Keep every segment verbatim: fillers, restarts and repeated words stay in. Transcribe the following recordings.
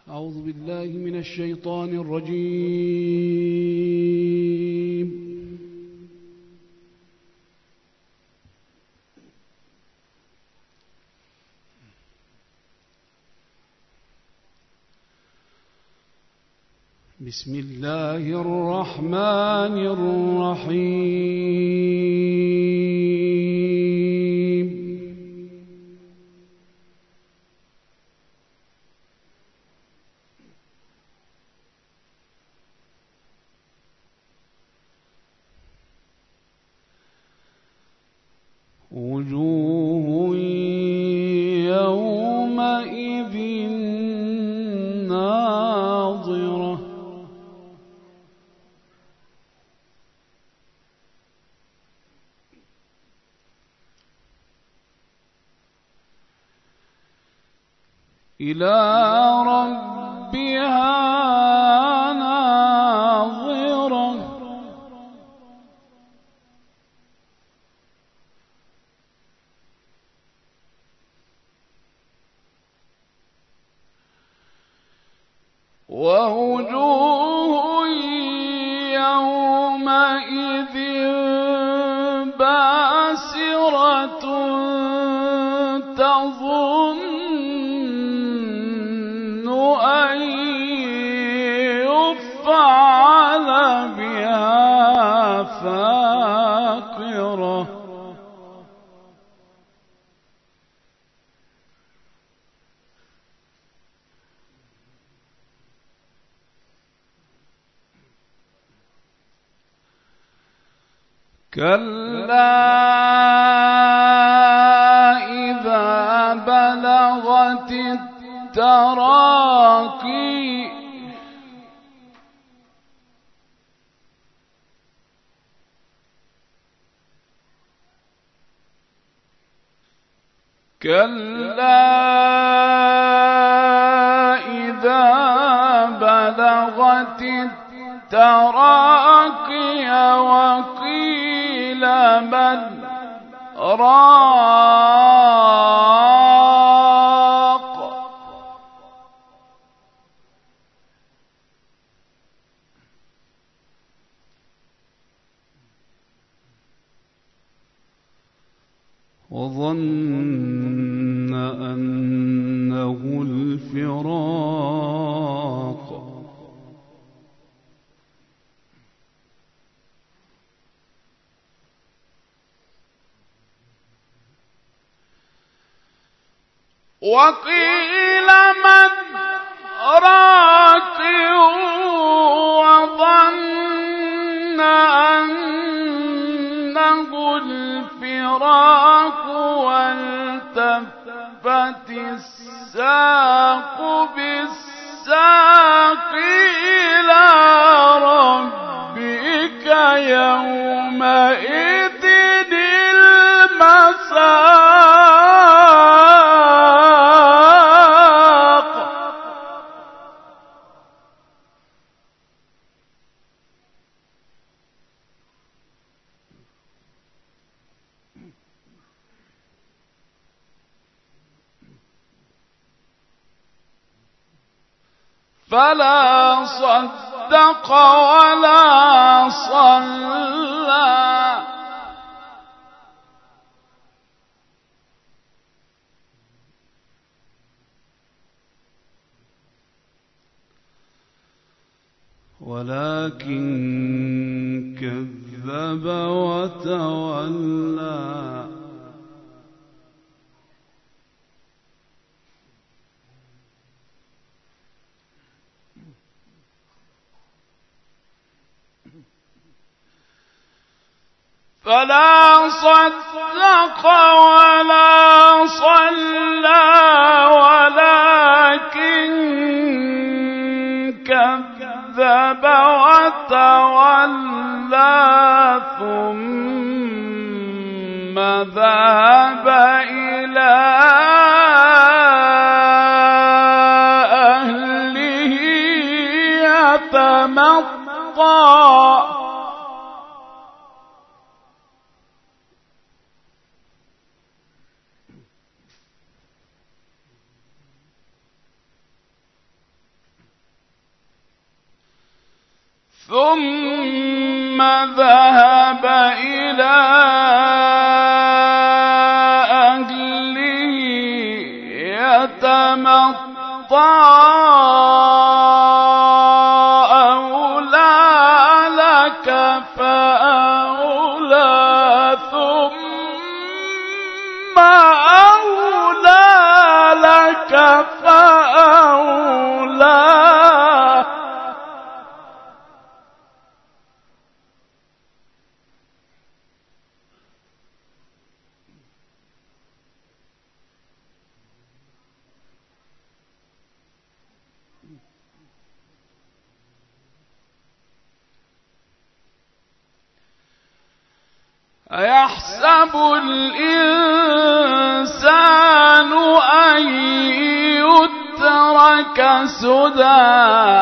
أعوذ بالله من الشيطان الرجيم. بسم الله الرحمن الرحيم. وجوه يومئذ ناظرة إلى ربها ناظرة ووجوه يومئذ باسرة تظن أن يفعل بها فاقرة كلا إذا بلغت التراقي كلا إذا بلغت التراقي وقيل من راق وظن أنه الفراق وقيل من راق وظن أنه الفراق والتفت الساق بالساق إلى ربك يومئذ المساق فلا صدق ولا صلى ولكن كذب وتولى فلا صدق ولا صلى ولكن كذب وتولى ثم ذهب إلى أهله يتمطى ثم ذهب إلى أهله يتمطى أولى لك فأولى ثم أولى لك فأولى. أيحسب الإنسان أن يترك سدى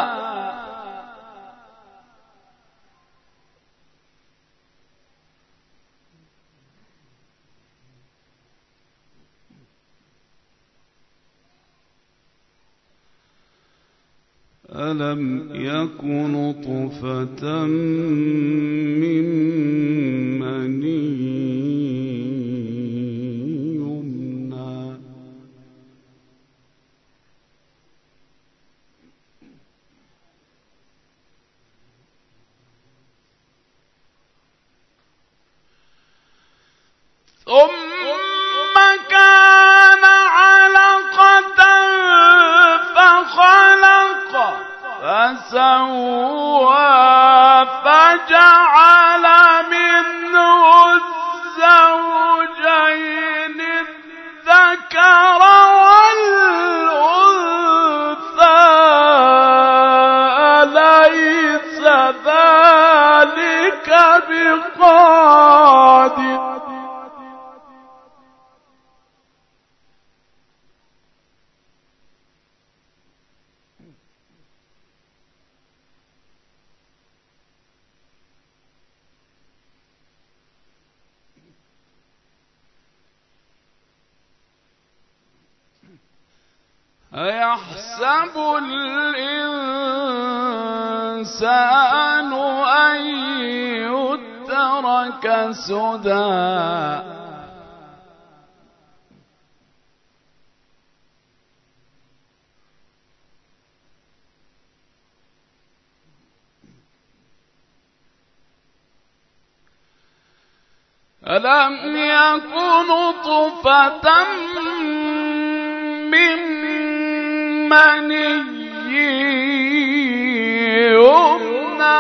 ألم يك نطفة من مني يمنى ثم كان علقة فخلق فسوى فجعل منه الزوجين الذكر والأنثى أليس ذلك بقادر أيحسب الإنسان أن يترك سدى ألم يكن نطفة من مني يمنى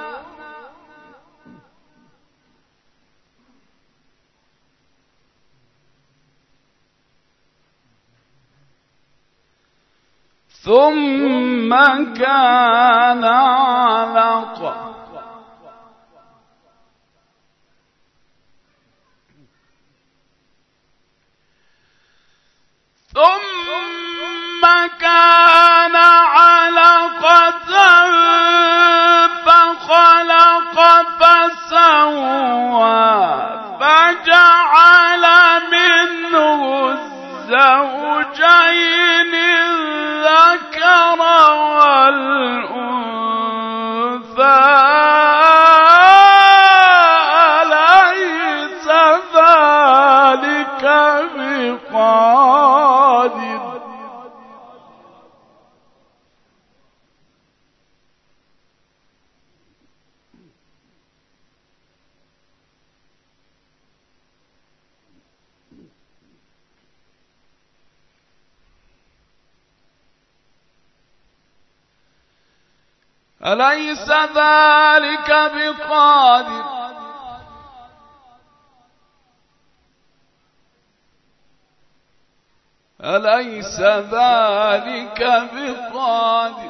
ثم كان علقة ثم كان علقة فخلق فسوى فجعل منه الزوجين الذكر والأنثى أليس ذلك بقادر أليس ذلك بقادر أليس ذلك بقادر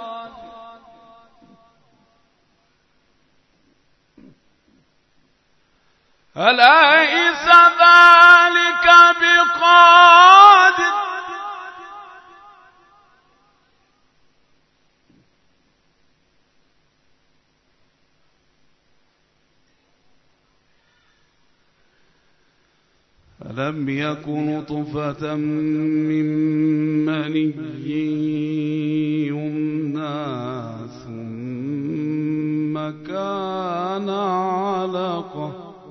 أليس ذلك بقادر ألم يكن نطفة من مني يمنى ثم كان علقة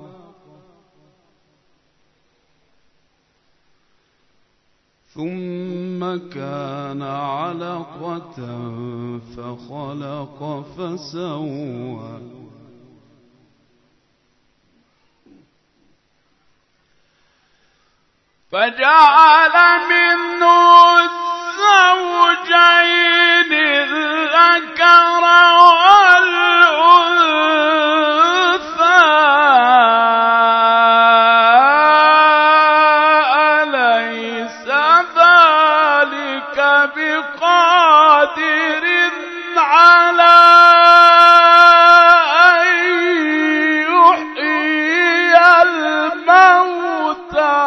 ثم كان علقة فخلق فسوى فجعل منه الزوجين الذكر والأنثى أليس ذلك بقادر على أن يحيي الموتى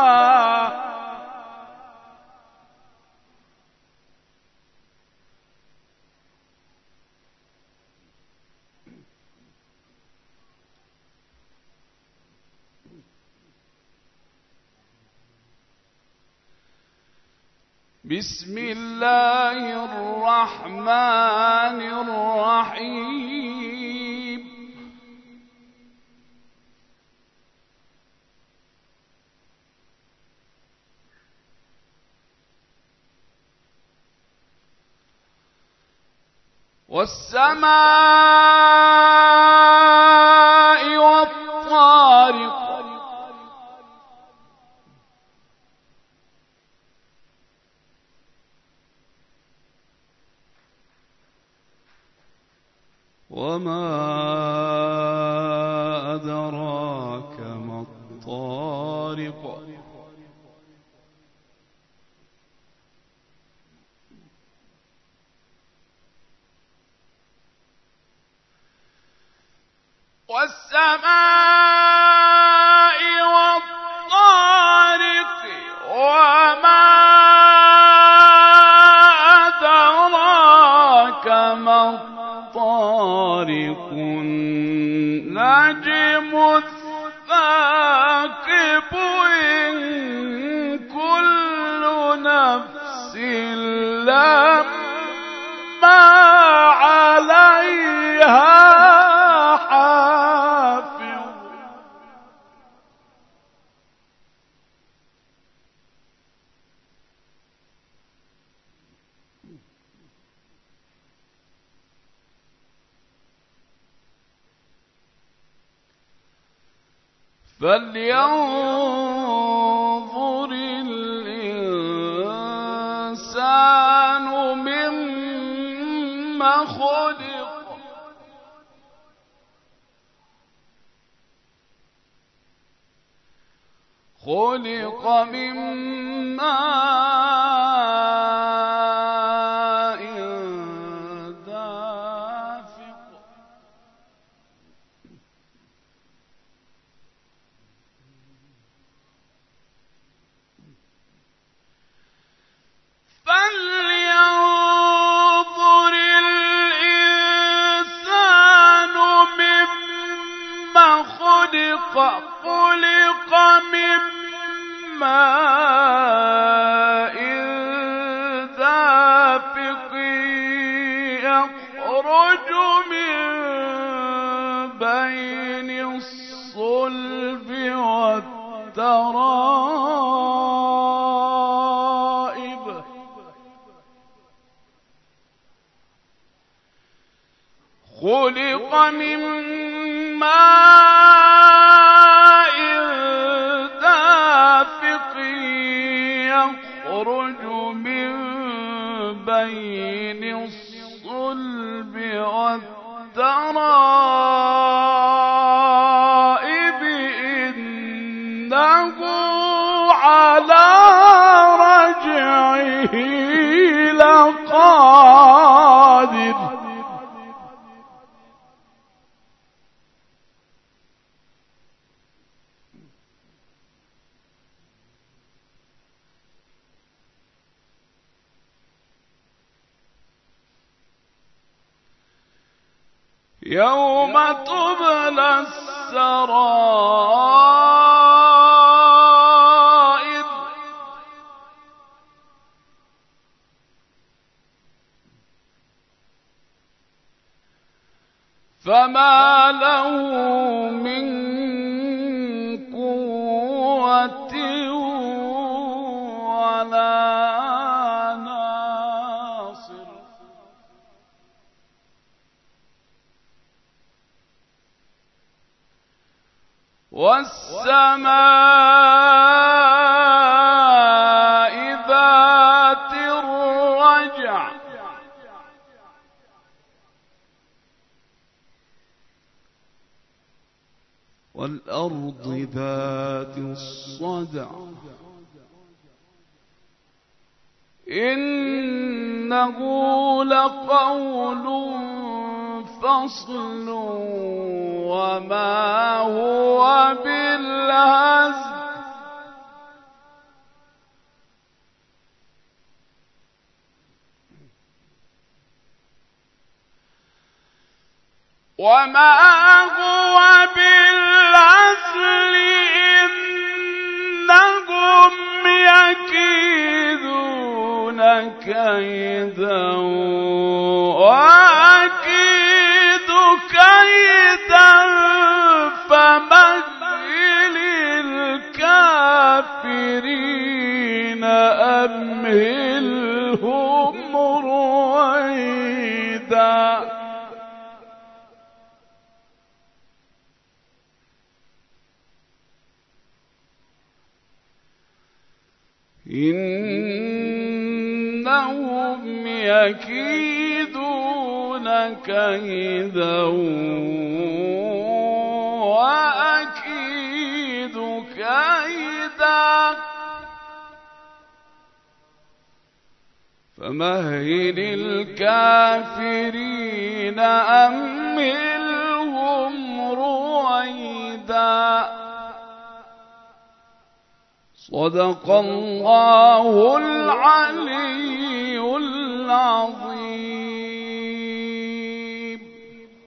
بسم الله الرحمن الرحيم والسماء والطارق وما أدراك ما الطارق والسماء والطارق وما أدراك ما الطارق النجم الثاقب إن كل نفس لما عليها حافظ فلينظر الإنسان مما خلق خلق من ماء دافق فلينظر الإنسان مما خلق خلق من ماء دافق يخرج من بين الصلب والترائب خلق من ماء دافق يخرج من بين الصلب والترائب إنه على رجعه لقادر يوم تبلى السرائر فما له من قوة ولا ناصر. والسماء ذات الرجع والأرض ذات الصدع إنه لقول فصل وما هو بالهزل. وما هو بالهزل إنهم يكيدون كيدا وأكيد كيدا فمهل الكافرين أمهلهم رويدا. إنهم يكيدون كيدا وأكيد كيدا فمهل الكافرين أمهلهم رويدا. صدق الله العلي العظيم.